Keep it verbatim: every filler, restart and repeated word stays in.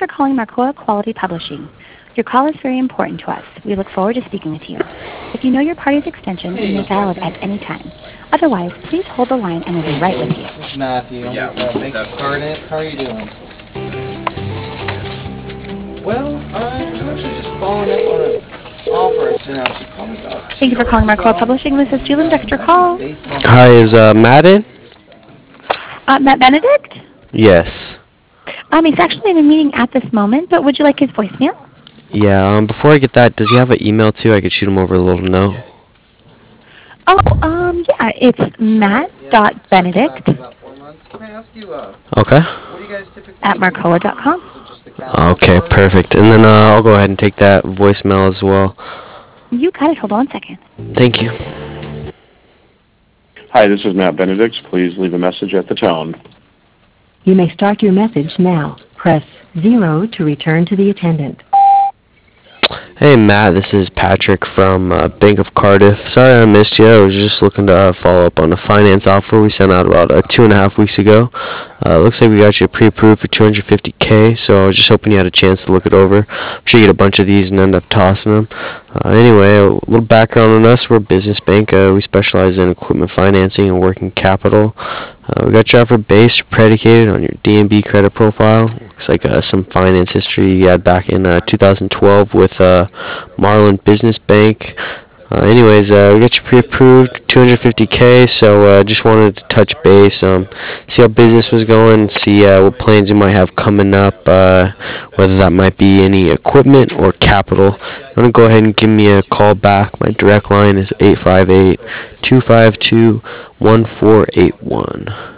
for calling Marcoa Quality Publishing. Your call is very important to us. We look forward to speaking with you. If you know your party's extension, you may dial it at any time. Otherwise, please hold the line and we'll be right with you. This is Matthew. Yeah, uh, make that's Cardinal. How are you doing? Well, I'm actually just following up on an offer I sent out to you probably about Thank you for calling Marcoa Publishing. This is Julie. Next your call. Hi, is uh, Matt in? Uh, Matt Benedict? Yes. Um, he's actually in a meeting at this moment, but would you like his voicemail? Yeah, um, before I get that, does he have an email too? I could shoot him over a little note. Oh, um, yeah, it's matt.benedict Can I ask you, uh, Okay. what do you guys typically at do? marcoa dot com. Is it just the calendar? Okay, perfect. And then uh, I'll go ahead and take that voicemail as well. You got it. Hold on one second. Thank you. Hi, this is Matt Benedict. Please leave a message at the tone. You may start your message now. Press zero to return to the attendant. Hey Matt, this is Patrick from uh, Bank of Cardiff. Sorry I missed you. I was just looking to uh, follow up on a finance offer we sent out about uh, two and a half weeks ago. Uh, looks like we got you pre-approved for two hundred fifty K, so I was just hoping you had a chance to look it over. I'm sure you get a bunch of these and end up tossing them. Uh, anyway, a little background on us. We're a business bank. Uh, we specialize in equipment financing and working capital. Uh, we got your offer based, predicated on your D and B credit profile. Looks like uh, some finance history you had back in uh, two thousand twelve with uh, Marlin Business Bank. Uh, anyways, uh, we got you pre-approved, two hundred fifty K, so uh, just wanted to touch base, um, see how business was going, see uh, what plans you might have coming up, uh, whether that might be any equipment or capital. You want to go ahead and give me a call back. My direct line is eight five eight, two five two, one four eight one.